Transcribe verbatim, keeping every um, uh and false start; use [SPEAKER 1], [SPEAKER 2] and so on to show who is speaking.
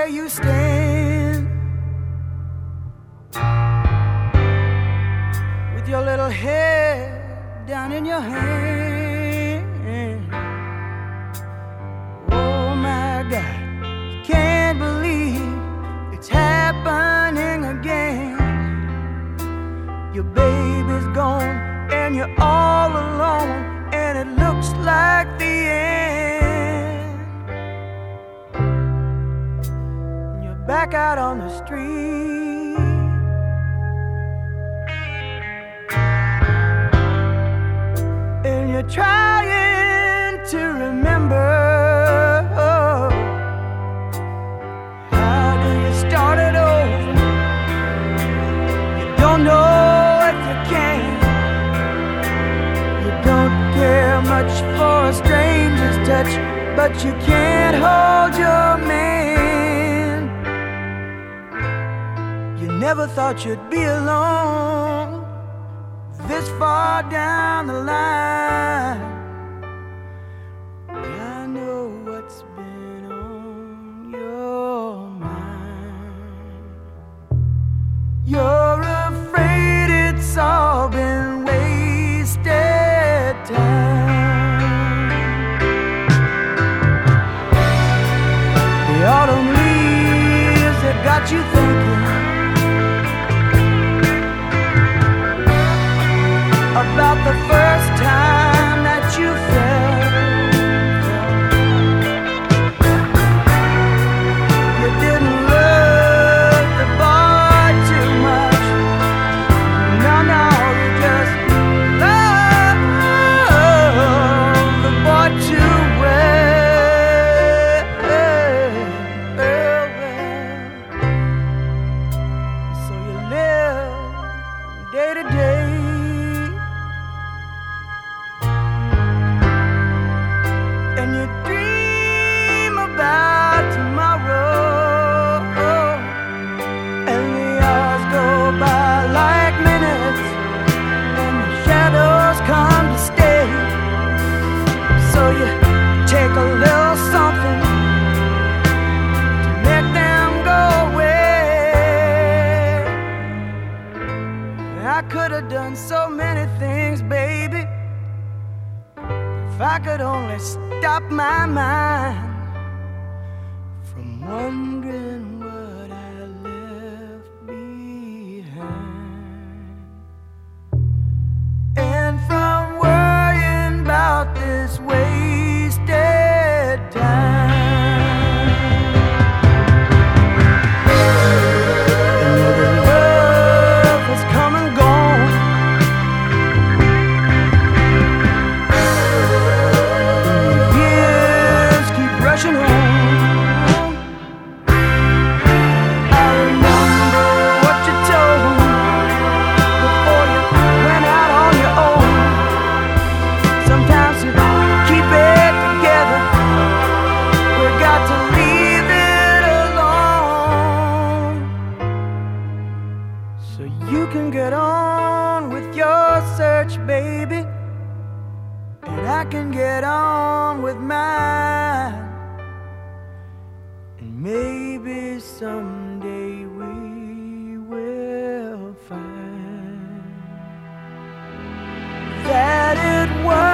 [SPEAKER 1] where you stand, with your little head down in your hand. Oh my God, can't believe it's happening again. Your baby's gone and you're all alone, and it looks like the end. You're back out on the street, and you're trying to remember. How do you start it over? You don't know if you can. You don't care much for a stranger's touch, but you can't hold your man. You never thought you'd be alone this far down the line. I know what's been on your mind. You're afraid it's all been wasted time. The autumn leaves that got you thinking about the first time that you felt. You didn't love the boy too much. No, no, you just love the boy too well. So you live day to day, and you dream about tomorrow, and the hours go by like minutes, and the shadows come to stay. So you take a little something to make them go away. I could have done so many things, baby, if I could only stop my mind from wondering what I left behind, and from worrying about this wasted time. Another love has come and gone. Years keep rushing on. I remember what you told me before you went out on your own. Sometimes to keep it together, we got to leave it alone, so you can get on with your search, baby, and I can get on with mine. And maybe someday we will find that it was